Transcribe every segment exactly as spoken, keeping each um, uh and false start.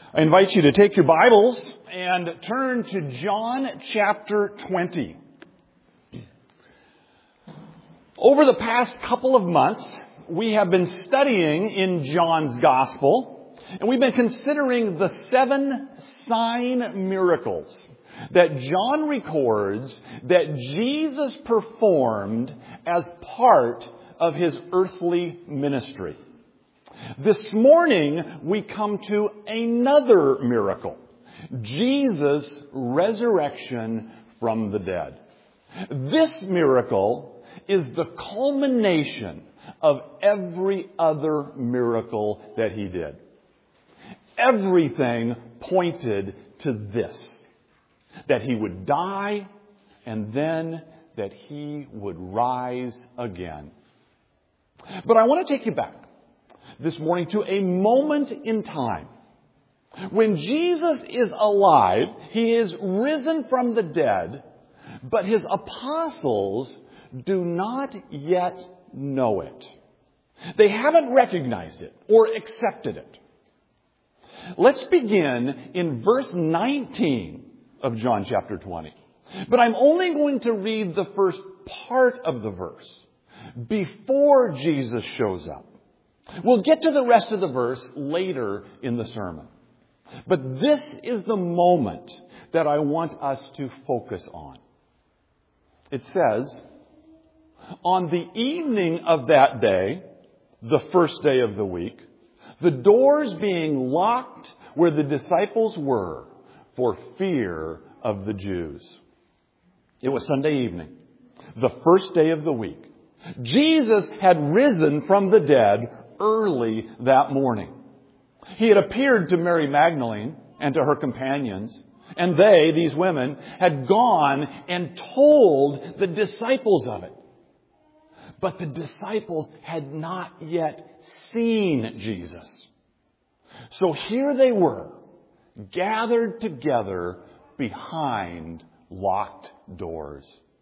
I invite you to take your Bibles and turn to John chapter twenty. Over the past couple of months, we have been studying in John's Gospel, and we've been considering the seven sign miracles that John records that Jesus performed as part of his earthly ministry. This morning, we come to another miracle, Jesus' resurrection from the dead. This miracle is the culmination of every other miracle that he did. Everything pointed to this, that he would die and then that he would rise again. But I want to take you back this morning to a moment in time. When Jesus is alive, he is risen from the dead, but his apostles do not yet know it. They haven't recognized it or accepted it. Let's begin in verse nineteen of John chapter twenty. But I'm only going to read the first part of the verse before Jesus shows up. We'll get to the rest of the verse later in the sermon. But this is the moment that I want us to focus on. It says, on the evening of that day, the first day of the week, the doors being locked where the disciples were for fear of the Jews. It was Sunday evening, the first day of the week. Jesus had risen from the dead early that morning. He had appeared to Mary Magdalene and to her companions, and they, these women, had gone and told the disciples of it. But the disciples had not yet seen Jesus. So here they were, gathered together behind locked doors.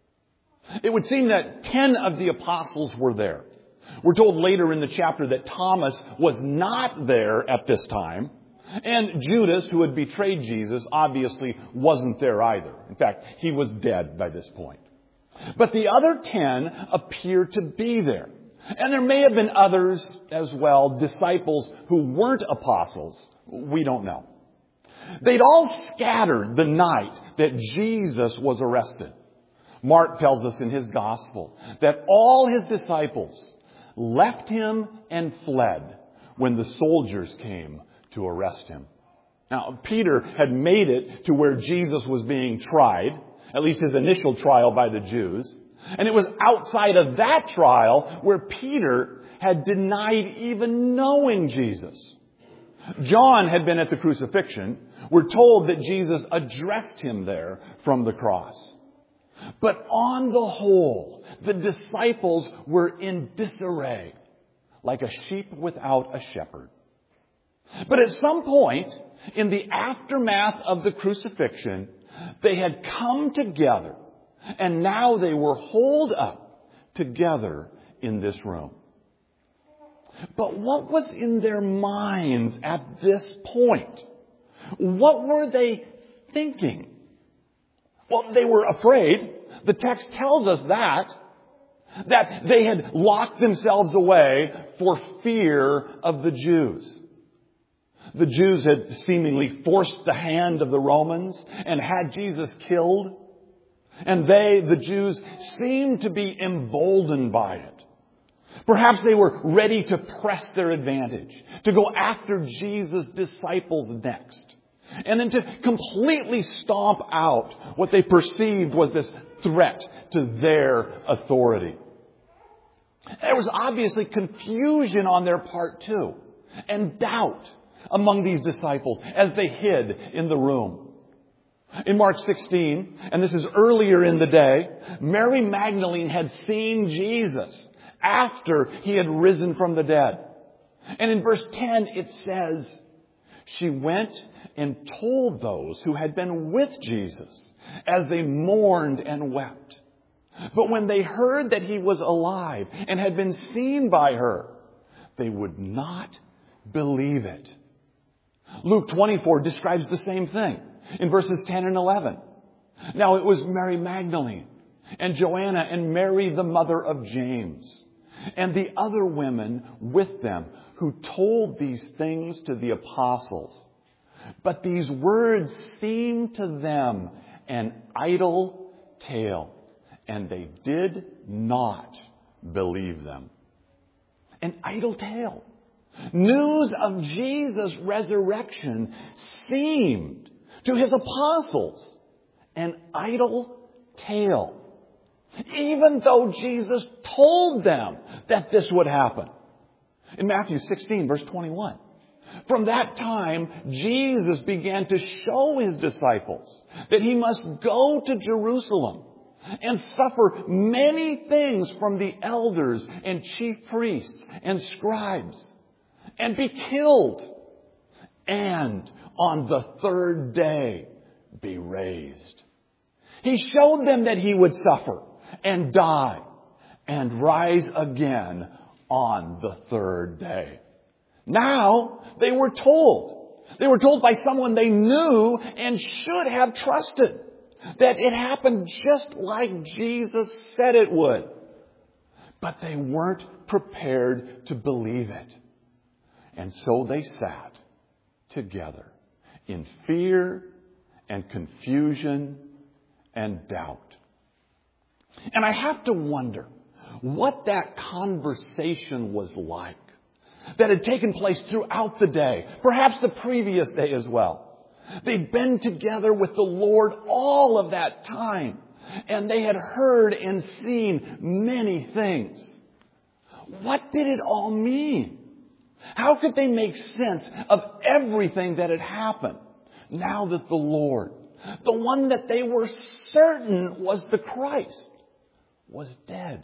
It would seem that ten of the apostles were there. We're told later in the chapter that Thomas was not there at this time. And Judas, who had betrayed Jesus, obviously wasn't there either. In fact, he was dead by this point. But the other ten appeared to be there. And there may have been others as well, disciples who weren't apostles. We don't know. They'd all scattered the night that Jesus was arrested. Mark tells us in his gospel that all his disciples left him and fled when the soldiers came to arrest him. Now, Peter had made it to where Jesus was being tried, at least his initial trial by the Jews. And it was outside of that trial where Peter had denied even knowing Jesus. John had been at the crucifixion. We're told that Jesus addressed him there from the cross. But on the whole, the disciples were in disarray, like a sheep without a shepherd. But at some point, in the aftermath of the crucifixion, they had come together, and now they were holed up together in this room. But what was in their minds at this point? What were they thinking? Well, they were afraid. The text tells us that. That they had locked themselves away for fear of the Jews. The Jews had seemingly forced the hand of the Romans and had Jesus killed. And they, the Jews, seemed to be emboldened by it. Perhaps they were ready to press their advantage, to go after Jesus' disciples next. And then to completely stomp out what they perceived was this threat to their authority. There was obviously confusion on their part too, and doubt among these disciples as they hid in the room. In Mark sixteen, and this is earlier in the day, Mary Magdalene had seen Jesus after he had risen from the dead. And in verse ten it says, she went and told those who had been with Jesus as they mourned and wept. But when they heard that he was alive and had been seen by her, they would not believe it. Luke twenty-four describes the same thing in verses ten and eleven. Now it was Mary Magdalene and Joanna and Mary, the mother of James, and the other women with them who told these things to the apostles. But these words seemed to them an idle tale, and they did not believe them. An idle tale. News of Jesus' resurrection seemed to his apostles an idle tale, even though Jesus told them that this would happen. In Matthew sixteen, verse twenty-one, from that time, Jesus began to show his disciples that he must go to Jerusalem and suffer many things from the elders and chief priests and scribes, and be killed, and on the third day be raised. He showed them that he would suffer and die and rise again on the third day. Now they were told, they were told by someone they knew and should have trusted, that it happened just like Jesus said it would. But they weren't prepared to believe it. And so they sat together in fear and confusion and doubt. And I have to wonder what that conversation was like that had taken place throughout the day, perhaps the previous day as well. They'd been together with the Lord all of that time, and they had heard and seen many things. What did it all mean? How could they make sense of everything that had happened now that the Lord, the one that they were certain was the Christ, was dead?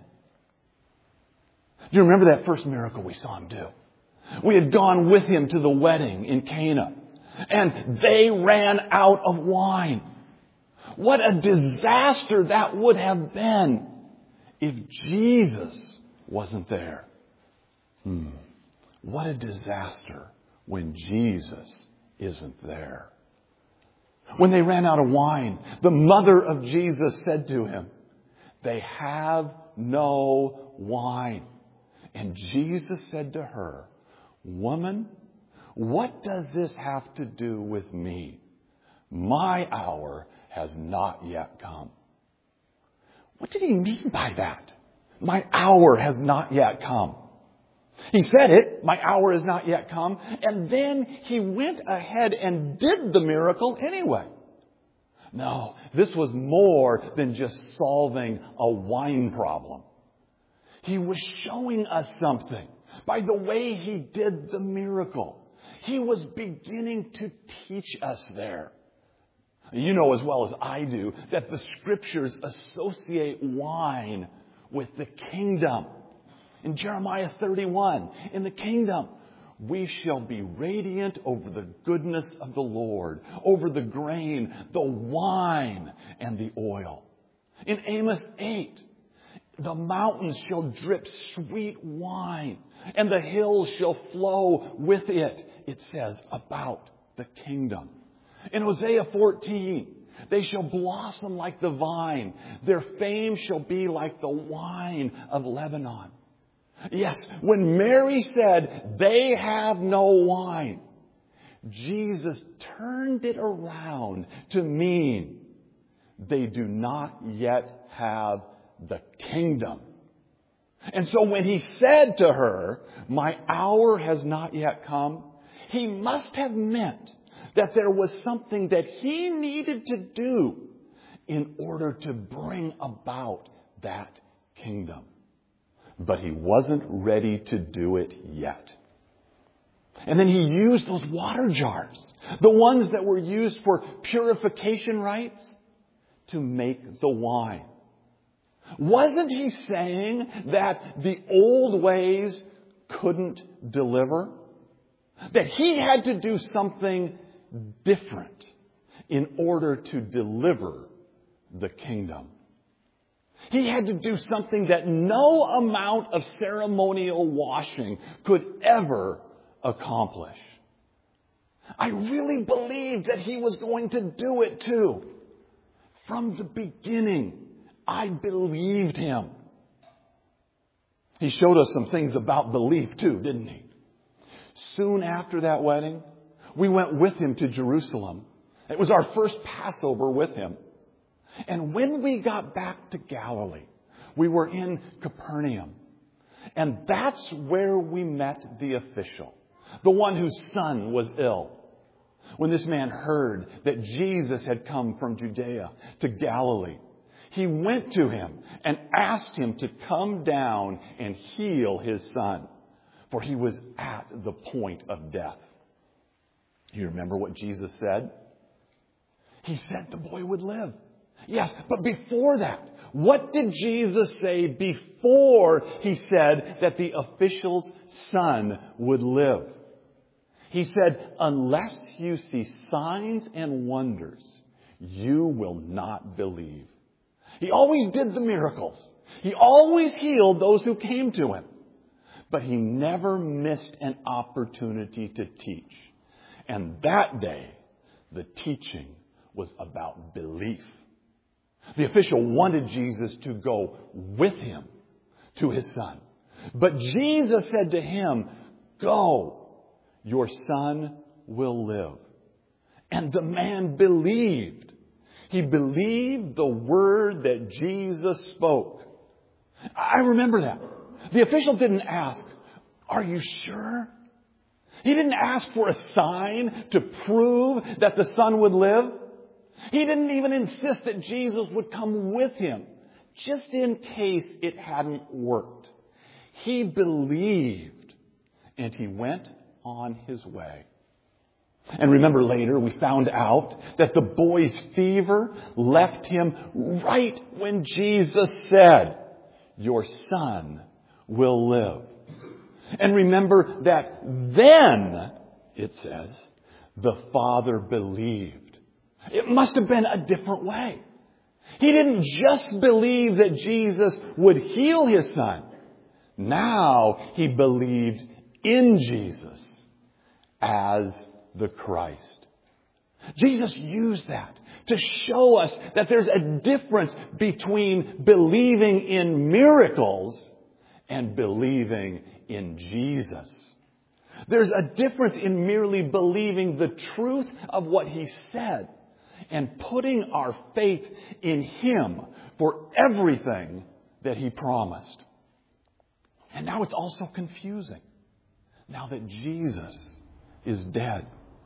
Do you remember that first miracle we saw him do? We had gone with him to the wedding in Cana, and they ran out of wine. What a disaster that would have been if Jesus wasn't there. Hmm. What a disaster when Jesus isn't there. When they ran out of wine, the mother of Jesus said to him, "They have no wine." And Jesus said to her, "Woman, what does this have to do with me? My hour has not yet come." What did he mean by that? My hour has not yet come. He said it, my hour has not yet come, and then he went ahead and did the miracle anyway. No, this was more than just solving a wine problem. He was showing us something by the way he did the miracle. He was beginning to teach us there. You know as well as I do that the Scriptures associate wine with the kingdom. In Jeremiah thirty-one, in the kingdom, we shall be radiant over the goodness of the Lord, over the grain, the wine, and the oil. In Amos eight, the mountains shall drip sweet wine, and the hills shall flow with it, it says, about the kingdom. In Hosea fourteen, they shall blossom like the vine. Their fame shall be like the wine of Lebanon. Yes, when Mary said, "They have no wine," Jesus turned it around to mean they do not yet have the kingdom. And so when he said to her, "My hour has not yet come," he must have meant that there was something that he needed to do in order to bring about that kingdom. But he wasn't ready to do it yet. And then he used those water jars, the ones that were used for purification rites, to make the wine. Wasn't he saying that the old ways couldn't deliver? That he had to do something different in order to deliver the kingdom? He had to do something that no amount of ceremonial washing could ever accomplish. I really believed that he was going to do it too. From the beginning, I believed him. He showed us some things about belief too, didn't he? Soon after that wedding, we went with him to Jerusalem. It was our first Passover with him. And when we got back to Galilee, we were in Capernaum. And that's where we met the official, the one whose son was ill. When this man heard that Jesus had come from Judea to Galilee, he went to him and asked him to come down and heal his son, for he was at the point of death. You remember what Jesus said? He said the boy would live. Yes, but before that, what did Jesus say before he said that the official's son would live? He said, unless you see signs and wonders, you will not believe. He always did the miracles. He always healed those who came to him. But he never missed an opportunity to teach. And that day, the teaching was about belief. The official wanted Jesus to go with him to his son. But Jesus said to him, go. Your son will live. And the man believed. He believed the word that Jesus spoke. I remember that. The official didn't ask, are you sure? He didn't ask for a sign to prove that the son would live. He didn't even insist that Jesus would come with him, just in case it hadn't worked. He believed, and he went on his way. And remember, later we found out that the boy's fever left him right when Jesus said, your son will live. And remember that then, it says, the father believed. It must have been a different way. He didn't just believe that Jesus would heal his son. Now he believed in Jesus as the Christ. Jesus used that to show us that there's a difference between believing in miracles and believing in Jesus. There's a difference in merely believing the truth of what he said and putting our faith in him for everything that he promised. And now it's also confusing, now that Jesus is dead.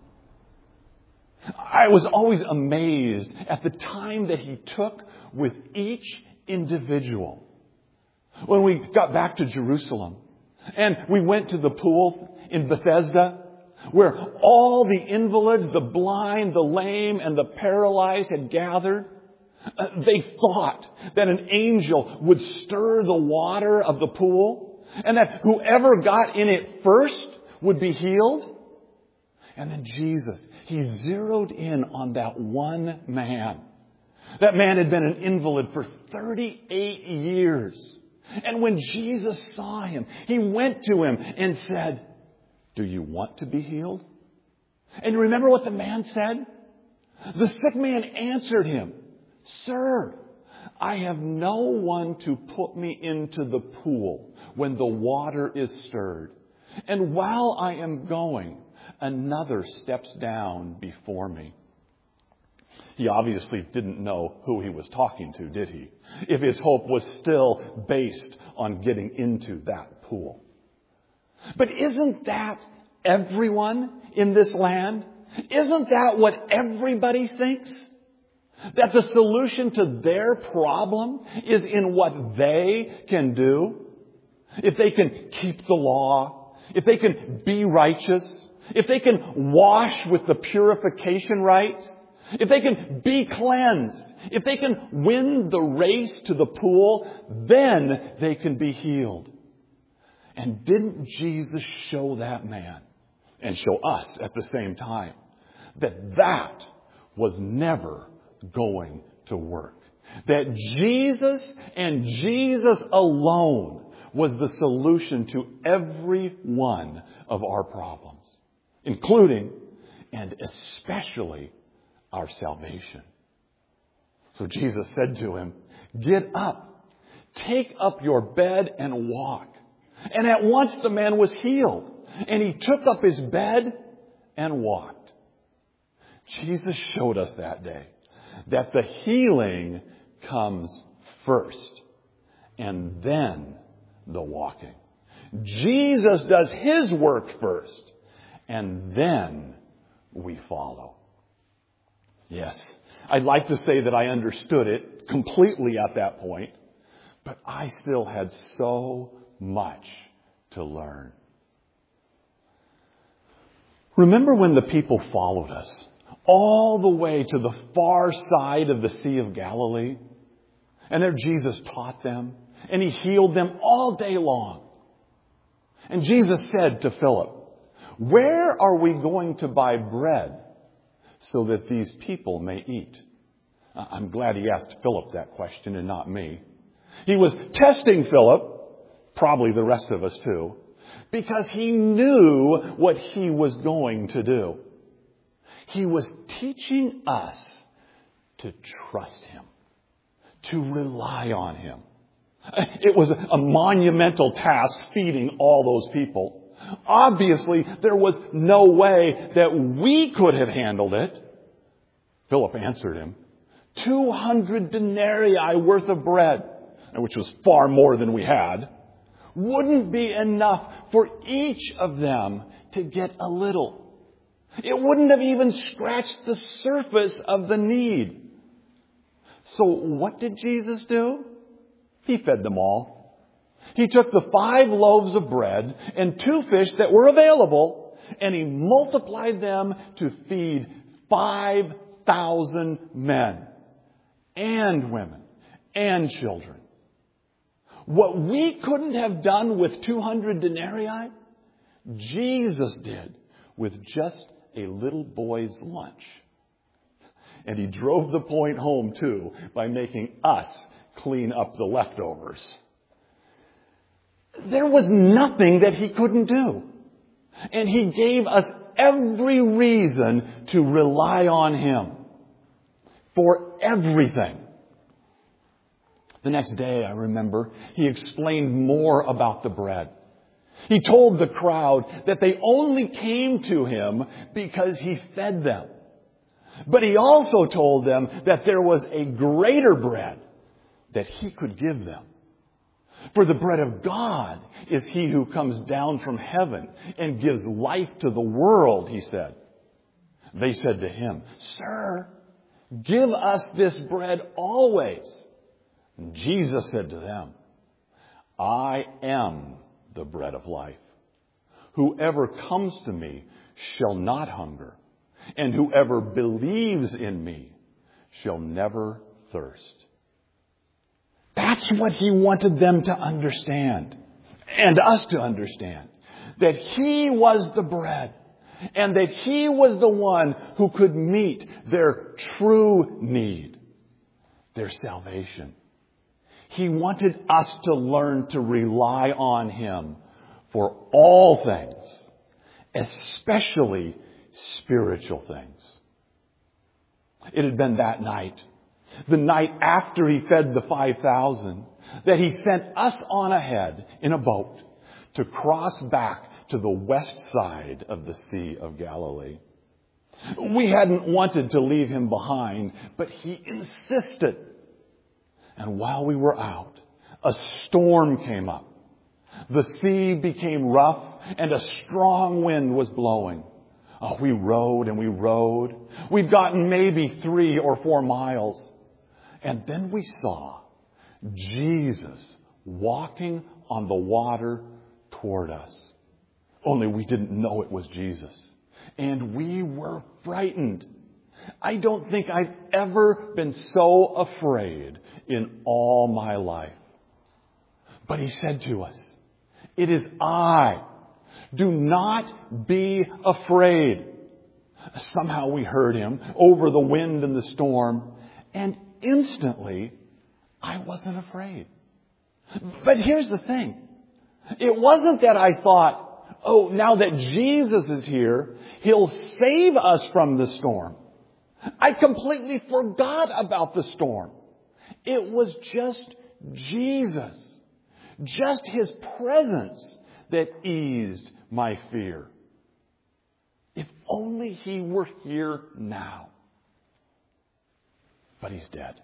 I was always amazed at the time that he took with each individual. When we got back to Jerusalem and we went to the pool in Bethesda, where all the invalids, the blind, the lame, and the paralyzed had gathered, uh, they thought that an angel would stir the water of the pool and that whoever got in it first would be healed. And then Jesus, he zeroed in on that one man. That man had been an invalid for thirty-eight years. And when Jesus saw him, he went to him and said, do you want to be healed? And remember what the man said? The sick man answered him, Sir, I have no one to put me into the pool when the water is stirred. And while I am going, another steps down before me. He obviously didn't know who he was talking to, did he? If his hope was still based on getting into that pool. But isn't that everyone in this land? Isn't that what everybody thinks? That the solution to their problem is in what they can do? If they can keep the law, if they can be righteous, if they can wash with the purification rites, if they can be cleansed, if they can win the race to the pool, then they can be healed. And didn't Jesus show that man, and show us at the same time, that that was never going to work? That Jesus and Jesus alone was the solution to every one of our problems, including and especially our salvation. So Jesus said to him, "Get up, take up your bed and walk." And at once the man was healed, and he took up his bed and walked. Jesus showed us that day that the healing comes first, and then the walking. Jesus does his work first, and then we follow. Yes, I'd like to say that I understood it completely at that point, but I still had so much to learn. Remember when the people followed us all the way to the far side of the Sea of Galilee? And there Jesus taught them, and he healed them all day long. And Jesus said to Philip, "Where are we going to buy bread so that these people may eat?" I'm glad he asked Philip that question and not me. He was testing Philip, probably the rest of us too, because he knew what he was going to do. He was teaching us to trust him, to rely on him. It was a monumental task feeding all those people. Obviously, there was no way that we could have handled it. Philip answered him, two hundred denarii worth of bread, which was far more than we had, wouldn't be enough for each of them to get a little. It wouldn't have even scratched the surface of the need. So what did Jesus do? He fed them all. He took the five loaves of bread and two fish that were available, and he multiplied them to feed five thousand men and women and children. What we couldn't have done with two hundred denarii, Jesus did with just a little boy's lunch. And he drove the point home, too, by making us clean up the leftovers. There was nothing that he couldn't do. And he gave us every reason to rely on him for everything. The next day, I remember, he explained more about the bread. He told the crowd that they only came to him because he fed them. But he also told them that there was a greater bread that he could give them. For the bread of God is he who comes down from heaven and gives life to the world, he said. They said to him, "Sir, give us this bread always." And Jesus said to them, "I am the bread of life. Whoever comes to me shall not hunger, and whoever believes in me shall never thirst." That's what he wanted them to understand, and us to understand, that he was the bread, and that he was the one who could meet their true need, their salvation. He wanted us to learn to rely on him for all things, especially spiritual things. It had been that night, the night after he fed the five thousand, that he sent us on ahead in a boat to cross back to the west side of the Sea of Galilee. We hadn't wanted to leave him behind, but he insisted. And while we were out, a storm came up. The sea became rough and a strong wind was blowing. Oh, we rowed and we rowed. We'd gotten maybe three or four miles. And then we saw Jesus walking on the water toward us. Only we didn't know it was Jesus. And we were frightened. I don't think I've ever been so afraid in all my life. But he said to us, "It is I. Do not be afraid." Somehow we heard him over the wind and the storm, and instantly I wasn't afraid. But here's the thing. It wasn't that I thought, oh, now that Jesus is here, He'll save us from the storm. I completely forgot about the storm. It was just Jesus, just His presence that eased my fear. If only He were here now. But He's dead.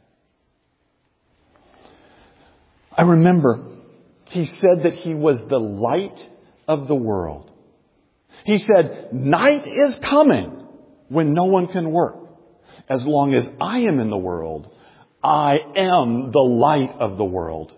I remember He said that He was the light of the world. He said, night is coming when no one can work. As long as I am in the world, I am the light of the world.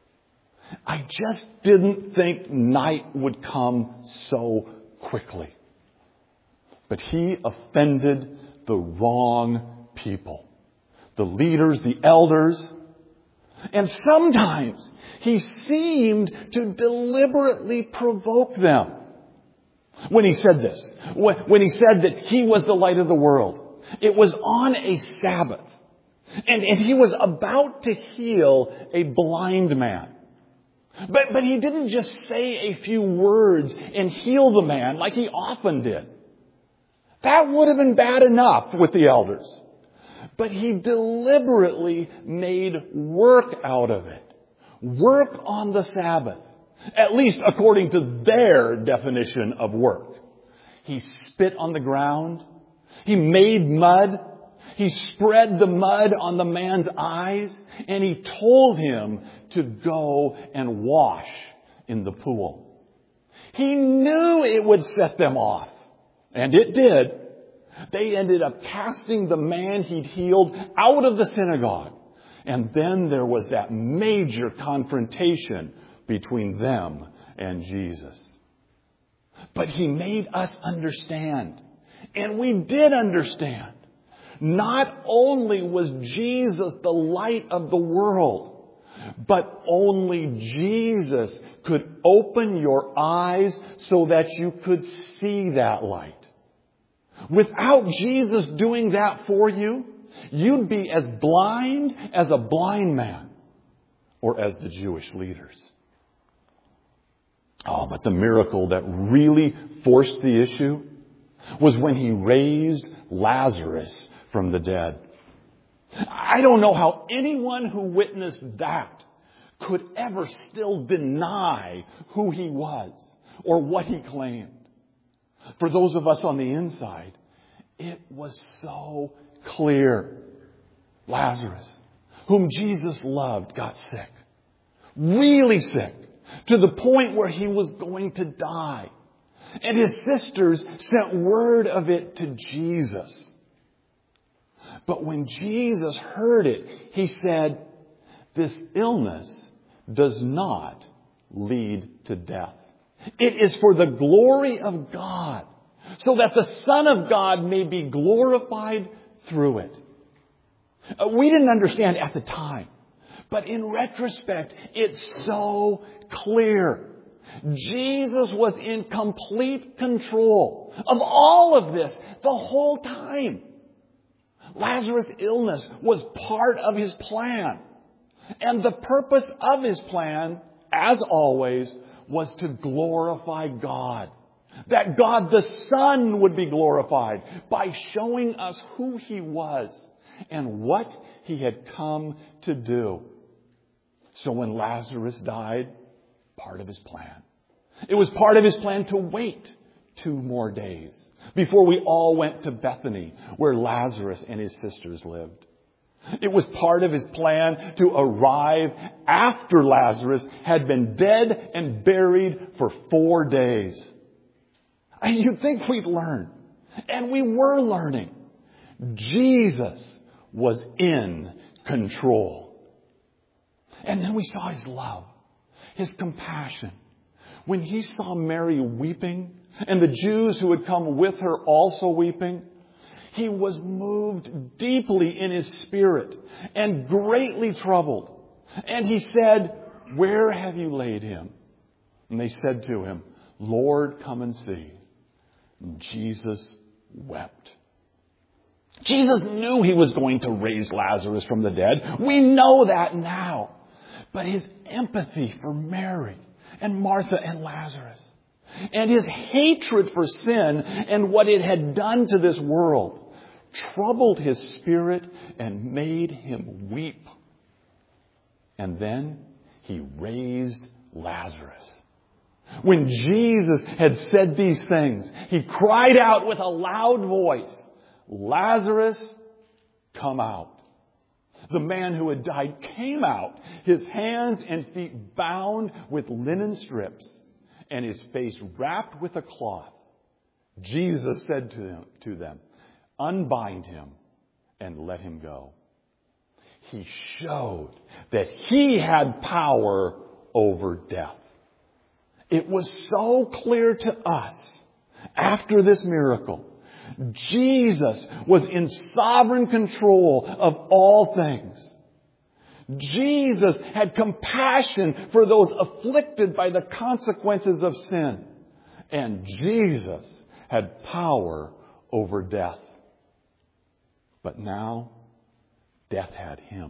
I just didn't think night would come so quickly. But He offended the wrong people. The leaders, the elders. And sometimes He seemed to deliberately provoke them. When He said this, when He said that He was the light of the world, it was on a Sabbath. And, and He was about to heal a blind man. But, but He didn't just say a few words and heal the man like He often did. That would have been bad enough with the elders. But He deliberately made work out of it. Work on the Sabbath. At least according to their definition of work. He spit on the ground. He made mud. He spread the mud on the man's eyes. And He told him to go and wash in the pool. He knew it would set them off. And it did. They ended up casting the man He'd healed out of the synagogue. And then there was that major confrontation between them and Jesus. But He made us understand. And we did understand. Not only was Jesus the light of the world, but only Jesus could open your eyes so that you could see that light. Without Jesus doing that for you, you'd be as blind as a blind man or as the Jewish leaders. Oh, but the miracle that really forced the issue was when He raised Lazarus from the dead. I don't know how anyone who witnessed that could ever still deny who He was or what He claimed. For those of us on the inside, it was so clear. Lazarus, whom Jesus loved, got sick. Really sick. To the point where he was going to die. And his sisters sent word of it to Jesus. But when Jesus heard it, He said, this illness does not lead to death. It is for the glory of God, so that the Son of God may be glorified through it. We didn't understand at the time, but in retrospect, it's so clear. Jesus was in complete control of all of this the whole time. Lazarus' illness was part of His plan. And the purpose of His plan, as always, was to glorify God. That God the Son would be glorified by showing us who He was and what He had come to do. So when Lazarus died, part of His plan. It was part of His plan to wait two more days before we all went to Bethany, where Lazarus and his sisters lived. It was part of His plan to arrive after Lazarus had been dead and buried for four days. And you'd think we'd learn. And we were learning. Jesus was in control. And then we saw His love, His compassion. When He saw Mary weeping, and the Jews who had come with her also weeping, He was moved deeply in His spirit and greatly troubled. And He said, where have you laid him? And they said to Him, Lord, come and see. And Jesus wept. Jesus knew He was going to raise Lazarus from the dead. We know that now. But His empathy for Mary and Martha and Lazarus, and his hatred for sin and what it had done to this world troubled his spirit and made him weep. And then he raised Lazarus. When Jesus had said these things, he cried out with a loud voice, "Lazarus, come out." The man who had died came out, his hands and feet bound with linen strips, and his face wrapped with a cloth. Jesus said to them, to them, "Unbind him and let him go." He showed that he had power over death. It was so clear to us after this miracle. Jesus was in sovereign control of all things. Jesus had compassion for those afflicted by the consequences of sin. And Jesus had power over death. But now, death had him.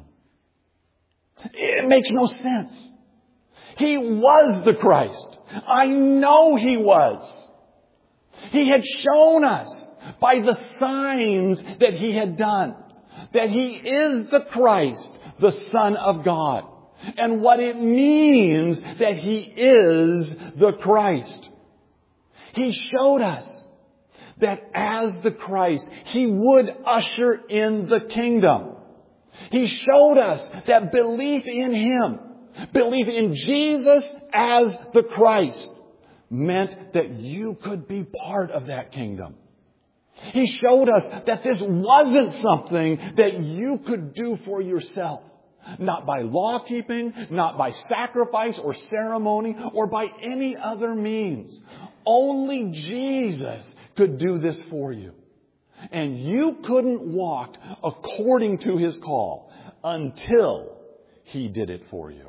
It makes no sense. He was the Christ. I know he was. He had shown us by the signs that he had done that he is the Christ, the Son of God, and what it means that he is the Christ. He showed us that as the Christ, he would usher in the kingdom. He showed us that belief in him, belief in Jesus as the Christ, meant that you could be part of that kingdom. He showed us that this wasn't something that you could do for yourself. Not by law keeping, not by sacrifice or ceremony, or by any other means. Only Jesus could do this for you. And you couldn't walk according to his call until he did it for you.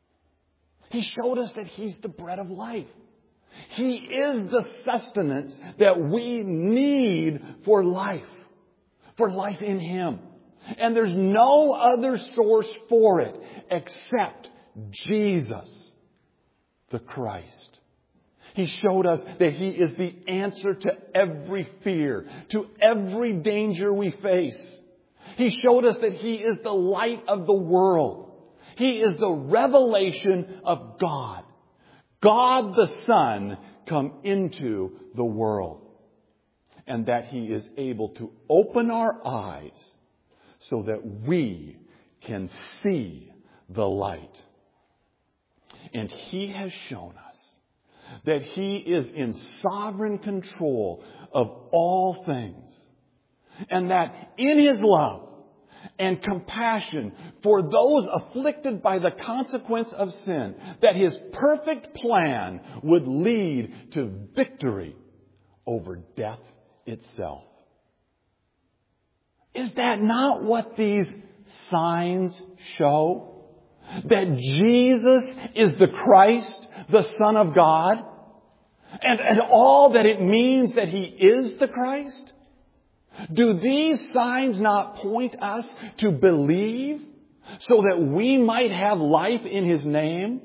He showed us that he's the bread of life. He is the sustenance that we need for life, for life in him. And there's no other source for it except Jesus, the Christ. He showed us that he is the answer to every fear, to every danger we face. He showed us that he is the light of the world. He is the revelation of God. God the Son come into the world. And that he is able to open our eyes so that we can see the light. And he has shown us that he is in sovereign control of all things. And that in his love and compassion for those afflicted by the consequence of sin, that his perfect plan would lead to victory over death itself. Is that not what these signs show? That Jesus is the Christ, the Son of God? And, and all that it means that he is the Christ? Do these signs not point us to believe so that we might have life in his name?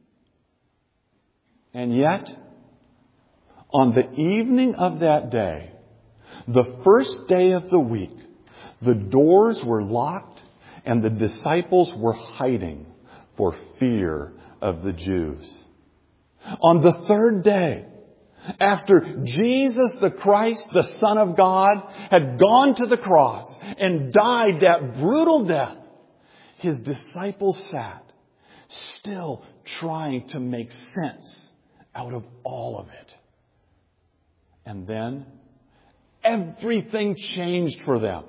And yet, on the evening of that day, the first day of the week, the doors were locked and the disciples were hiding for fear of the Jews. On the third day, after Jesus the Christ, the Son of God, had gone to the cross and died that brutal death, his disciples sat, still trying to make sense out of all of it. And then everything changed for them.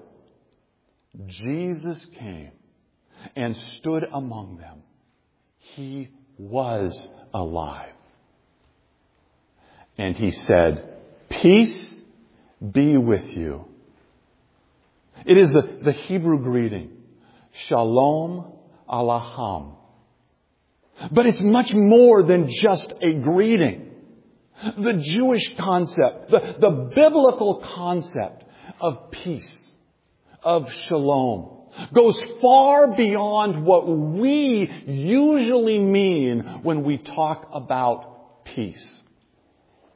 Jesus came and stood among them. He was alive. And he said, "Peace be with you." It is the, the Hebrew greeting, Shalom Alaham. But it's much more than just a greeting. The Jewish concept, the, the biblical concept of peace, of shalom, goes far beyond what we usually mean when we talk about peace.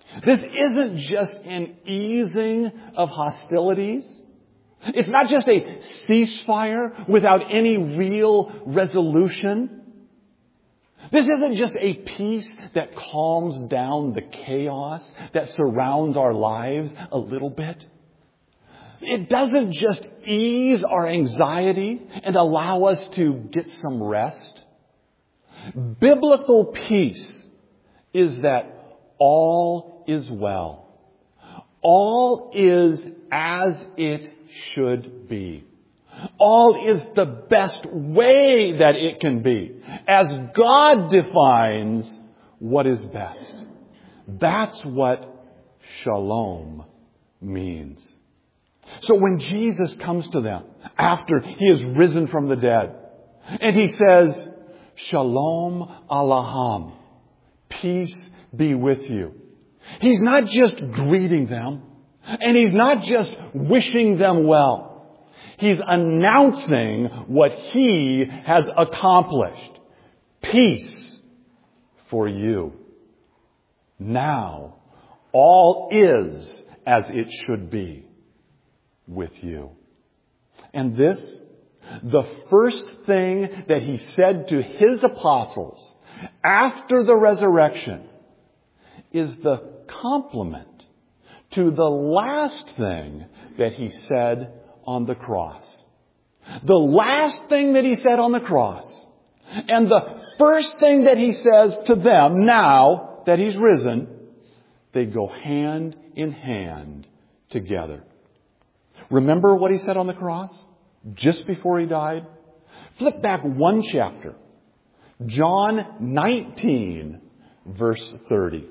This isn't just an easing of hostilities. It's not just a ceasefire without any real resolution. This isn't just a peace that calms down the chaos that surrounds our lives a little bit. It doesn't just ease our anxiety and allow us to get some rest. Biblical peace is that all is well. All is as it should be. All is the best way that it can be, as God defines what is best. That's what shalom means. So when Jesus comes to them after He is risen from the dead, and He says, Shalom Alaham, peace be with you. He's not just greeting them, and He's not just wishing them well. He's announcing what He has accomplished. Peace for you. Now, all is as it should be with you. And this, the first thing that He said to His apostles after the resurrection, is the complement to the last thing that He said on the cross. The last thing that He said on the cross, and the first thing that He says to them now that He's risen, they go hand in hand together. Remember what He said on the cross just before He died? Flip back one chapter. John nineteen, verse thirty.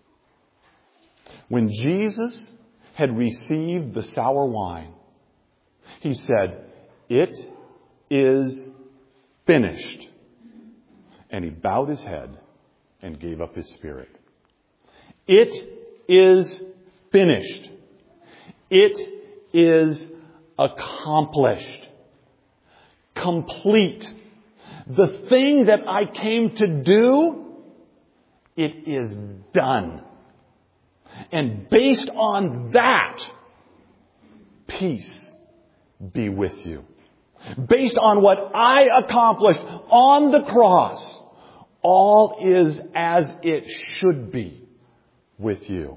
When Jesus had received the sour wine, He said, "It is finished." And He bowed His head and gave up His spirit. It is finished. It is accomplished. Complete. The thing that I came to do, it is done. And based on that, peace be with you. Based on what I accomplished on the cross, all is as it should be with you.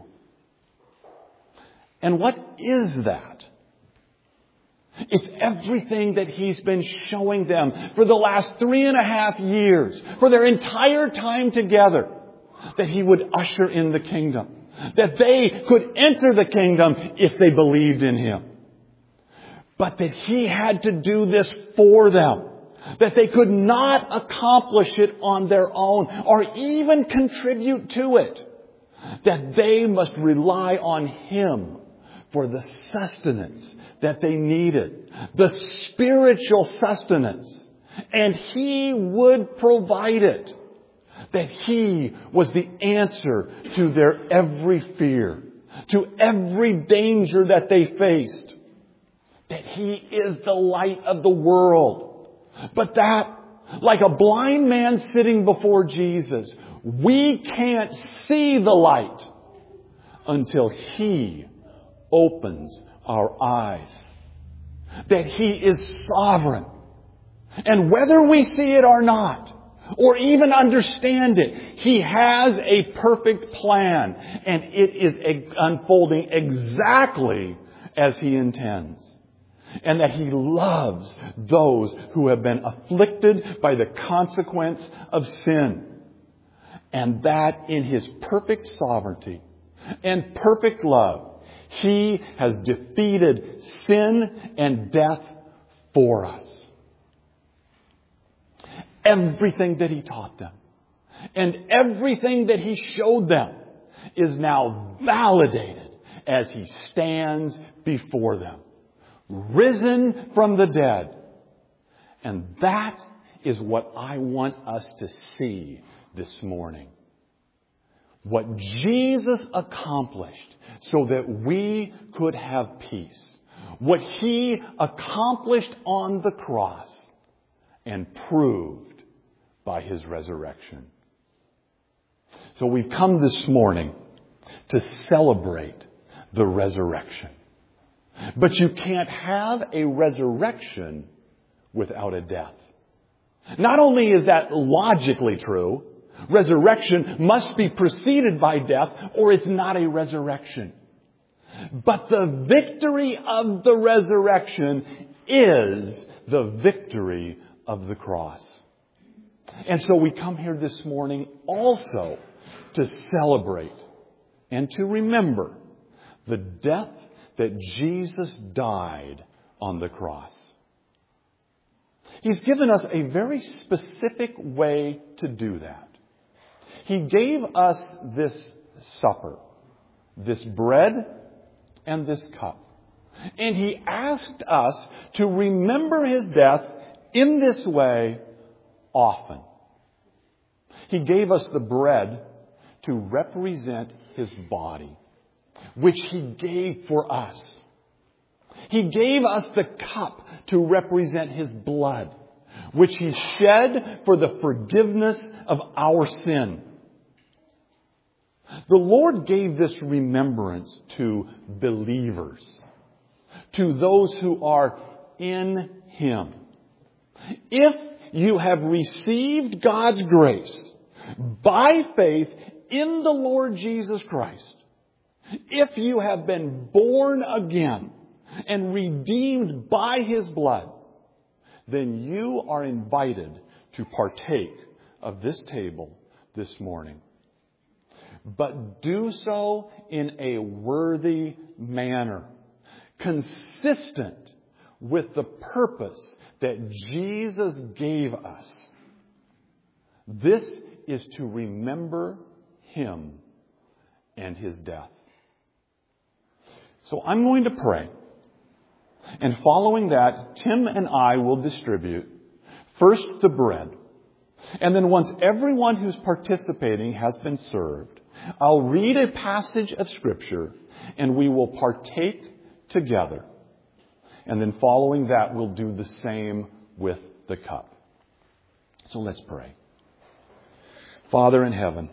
And what is that? It's everything that He's been showing them for the last three and a half years, for their entire time together, that He would usher in the kingdom, that they could enter the kingdom if they believed in Him. But that He had to do this for them, that they could not accomplish it on their own or even contribute to it, that they must rely on Him for the sustenance that they needed, the spiritual sustenance, and He would provide it. That He was the answer to their every fear, to every danger that they faced. That He is the light of the world. But that, like a blind man sitting before Jesus, we can't see the light until He opens our eyes. That He is sovereign. And whether we see it or not, or even understand it, He has a perfect plan, and it is unfolding exactly as He intends. And that He loves those who have been afflicted by the consequence of sin. And that in His perfect sovereignty and perfect love, He has defeated sin and death for us. Everything that He taught them and everything that He showed them is now validated as He stands before them, risen from the dead. And that is what I want us to see this morning. What Jesus accomplished so that we could have peace. What He accomplished on the cross and proved by His resurrection. So we've come this morning to celebrate the resurrection. But you can't have a resurrection without a death. Not only is that logically true, resurrection must be preceded by death or it's not a resurrection. But the victory of the resurrection is the victory of the cross. And so we come here this morning also to celebrate and to remember the death that Jesus died on the cross. He's given us a very specific way to do that. He gave us this supper, this bread and this cup. And He asked us to remember His death in this way often. He gave us the bread to represent His body, which He gave for us. He gave us the cup to represent His blood, which He shed for the forgiveness of our sin. The Lord gave this remembrance to believers, to those who are in Him. If you have received God's grace by faith in the Lord Jesus Christ, if you have been born again and redeemed by His blood, then you are invited to partake of this table this morning. But do so in a worthy manner, consistent with the purpose that Jesus gave us. This is to remember Him and His death. So I'm going to pray. And following that, Tim and I will distribute first the bread. And then once everyone who's participating has been served, I'll read a passage of Scripture and we will partake together. And then following that, we'll do the same with the cup. So let's pray. Father in heaven,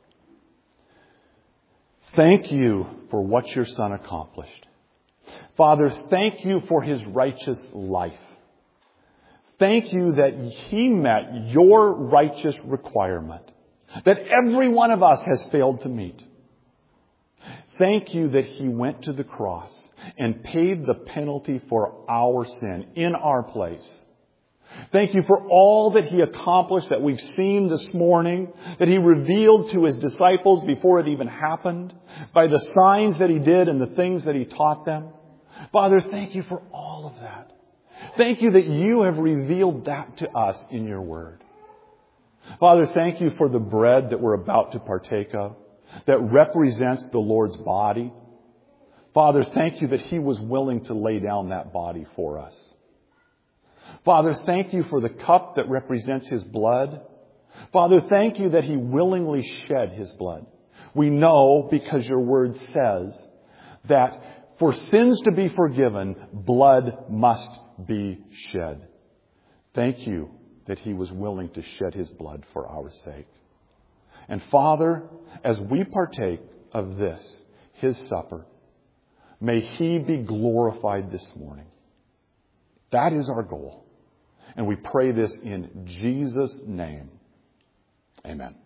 thank You for what Your Son accomplished. Father, thank You for His righteous life. Thank You that He met Your righteous requirement that every one of us has failed to meet. Thank You that He went to the cross and paid the penalty for our sin in our place. Thank You for all that He accomplished that we've seen this morning, that He revealed to His disciples before it even happened, by the signs that He did and the things that He taught them. Father, thank You for all of that. Thank You that You have revealed that to us in Your Word. Father, thank You for the bread that we're about to partake of, that represents the Lord's body. Father, thank You that He was willing to lay down that body for us. Father, thank You for the cup that represents His blood. Father, thank You that He willingly shed His blood. We know, because Your Word says, that for sins to be forgiven, blood must be shed. Thank You that He was willing to shed His blood for our sake. And Father, as we partake of this, His supper, may He be glorified this morning. That is our goal. And we pray this in Jesus' name. Amen.